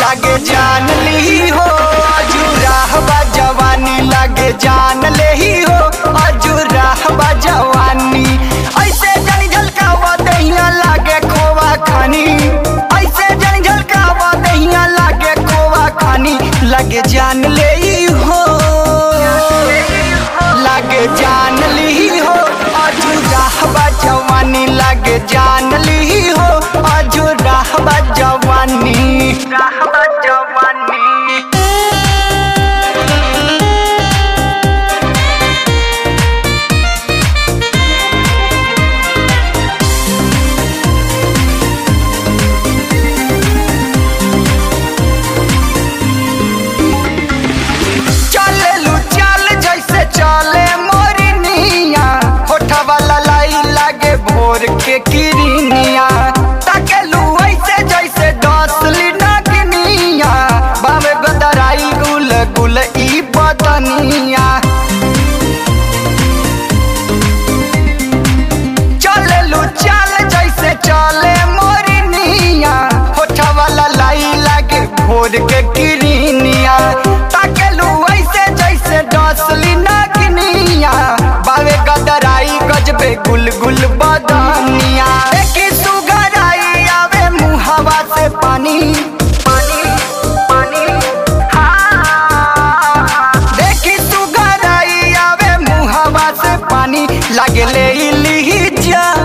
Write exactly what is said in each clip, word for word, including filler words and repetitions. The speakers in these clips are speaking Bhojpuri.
लागे जान ली हो अजूराह बा जवानी, लागे जान ले ही हो अजूराह बा जवानी। ऐसे जन झलकावा दहिया लागे खोवा खानी, ऐसे जन झलकावा दहिया लागे खोवा खानी, लागे जान ले ही हो लागे जान ली हो अजूराह बा जवानी, लागे जान ली हो अजूराह बा जवानी। चले मोरनिया होठा वाला लाई लागे भोर के किरनिया, ताकेलू ऐसे जैसे डसली नगनिया, बावे बदराई गुल गुल ई बदनिया। चलेलू चाल जैसे चले मोरनिया होठा वाला लाई लागे भोर के किरनिया, ताकेलू ऐसे जैसे डसली नगनिया, बावे गदराई गजबे गुल गुल बदनिया। देखी सुगराई आवे मुहवा से पानी पानी पानी, हाँ देखी सुगराई आवे मुहवा से पानी, लागे ले ली जान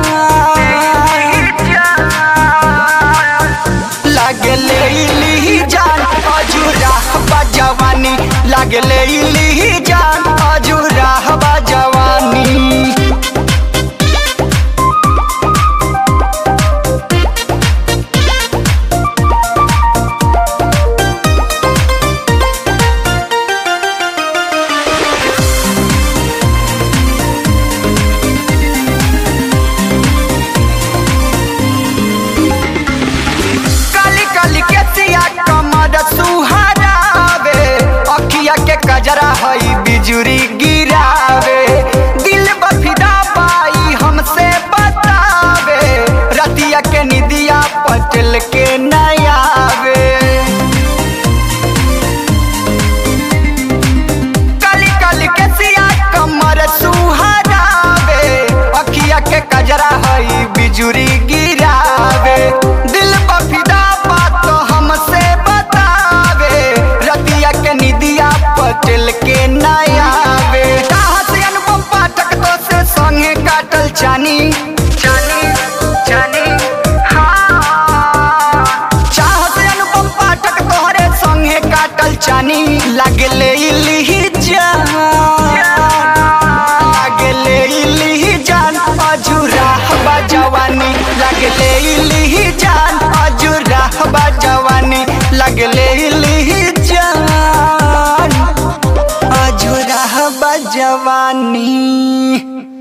लागे ले ली जान अजूराह बा जवानी, लागे ले ली जान अजूराह बा जवानी। काली काली के सिया कमर सुहारावे, अखिया के कजरा हई बिजुरी गिरावे, दिल बफिदा पाई हमसे बतावे, रतिया के निदिया पटल के नयावे। काली काली के सिया कमर सुहारावे, अखिया के कजरा हई बिजुरी गिरावे, दिल बफिदा बात हमसे बतावे, रतिया के निदिया पटल के नयावे। कहाँ से अनुपम पाठक तो से संगे काटल चानी चानी चानी, हाँ चाह से अनुपम पाठक तोहरे संगे काटल चानी, लागे ले ली जान लागे ले ली जान अजूराह बा जवानी, लागे ले ली जान अजूराह बा जवानी, लागे ले ली जान अजूराह बा जवानी।